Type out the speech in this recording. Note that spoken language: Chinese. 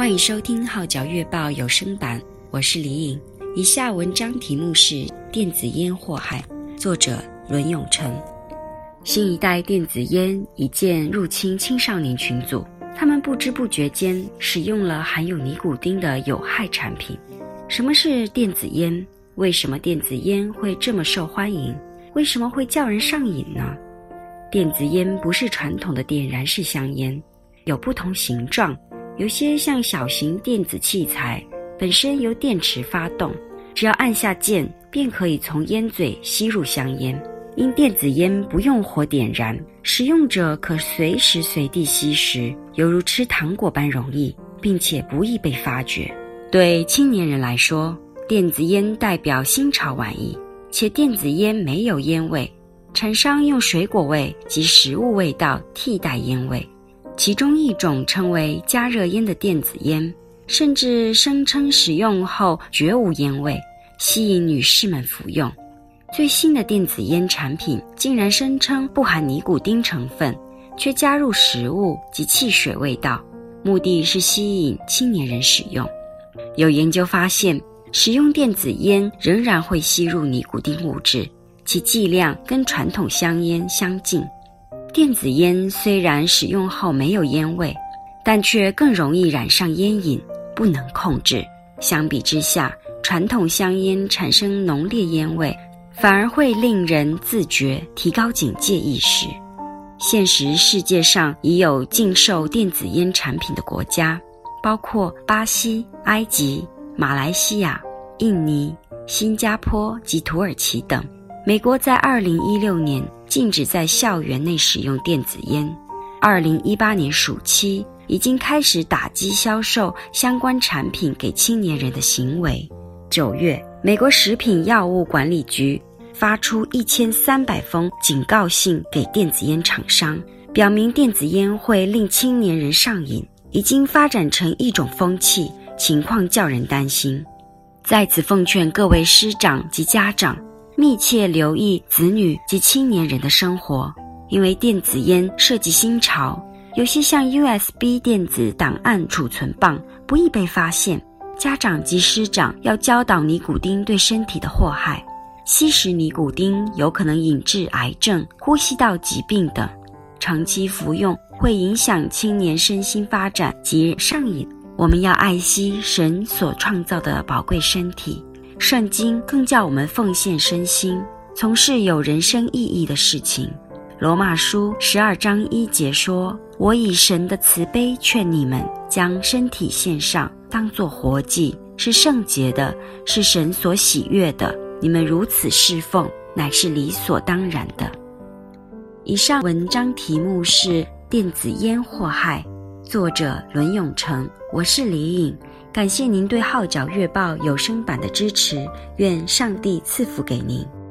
欢迎收听号角月报有声版，我是李颖。以下文章题目是电子烟祸害，作者伦永成。新一代电子烟已渐入侵青少年群组，他们不知不觉间使用了含有尼古丁的有害产品。什么是电子烟？为什么电子烟会这么受欢迎？为什么会叫人上瘾呢？电子烟不是传统的点燃式香烟，有不同形状，有些像小型电子器材，本身由电池发动，只要按下键便可以从烟嘴吸入香烟。因电子烟不用火点燃，使用者可随时随地吸食，犹如吃糖果般容易，并且不易被发觉。对青年人来说，电子烟代表新潮玩意，且电子烟没有烟味，厂商用水果味及食物味道替代烟味。其中一种称为加热烟的电子烟，甚至声称使用后绝无烟味，吸引女士们服用。最新的电子烟产品竟然声称不含尼古丁成分，却加入食物及汽水味道，目的是吸引青年人使用。有研究发现，使用电子烟仍然会吸入尼古丁物质，其剂量跟传统香烟相近。电子烟虽然使用后没有烟味，但却更容易染上烟瘾，不能控制。相比之下，传统香烟产生浓烈烟味，反而会令人自觉，提高警戒意识。现时世界上已有禁售电子烟产品的国家，包括巴西、埃及、马来西亚、印尼、新加坡及土耳其等。美国在2016年禁止在校园内使用电子烟，2018年暑期已经开始打击销售相关产品给青年人的行为。9月，美国食品药物管理局发出1300封警告信给电子烟厂商，表明电子烟会令青年人上瘾，已经发展成一种风气，情况叫人担心。在此奉劝各位师长及家长，密切留意子女及青年人的生活，因为电子烟涉及新潮，有些像 USB 电子档案储存棒不易被发现。家长及师长要教导尼古丁对身体的祸害，吸食尼古丁有可能引致癌症、呼吸道疾病等，长期服用会影响青年身心发展及上瘾。我们要爱惜神所创造的宝贵身体，圣经更叫我们奉献身心，从事有人生意义的事情。罗马书12章1节说，我以神的慈悲劝你们，将身体献上，当作活祭，是圣洁的，是神所喜悦的。你们如此侍奉，乃是理所当然的。以上文章题目是电子烟祸害，作者伦永成，我是李颖。感谢您对号角月报有声版的支持，愿上帝赐福给您。